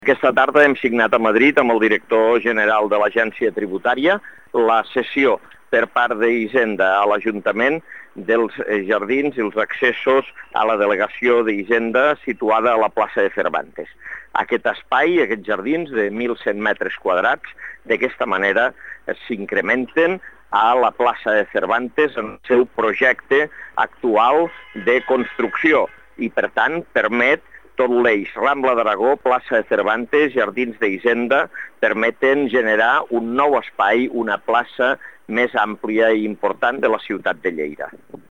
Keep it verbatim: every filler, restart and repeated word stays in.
Aquesta tarda hem signat a Madrid amb el director general de l'Agència Tributària la cessió per part d'Hisenda a l'Ajuntament dels jardins i els accessos a la delegació d'Hisenda situada a la plaça de Cervantes. Aquest espai, aquests jardins de mil cent metres quadrats, d'aquesta manera s'incrementen a la plaça de Cervantes en el seu projecte actual de construcció i, per tant, permet tot l'eix Rambla d'Aragó, plaça de Cervantes, jardins d'Hisenda, permeten generar un nou espai, una plaça més àmplia i important de la ciutat de Lleida.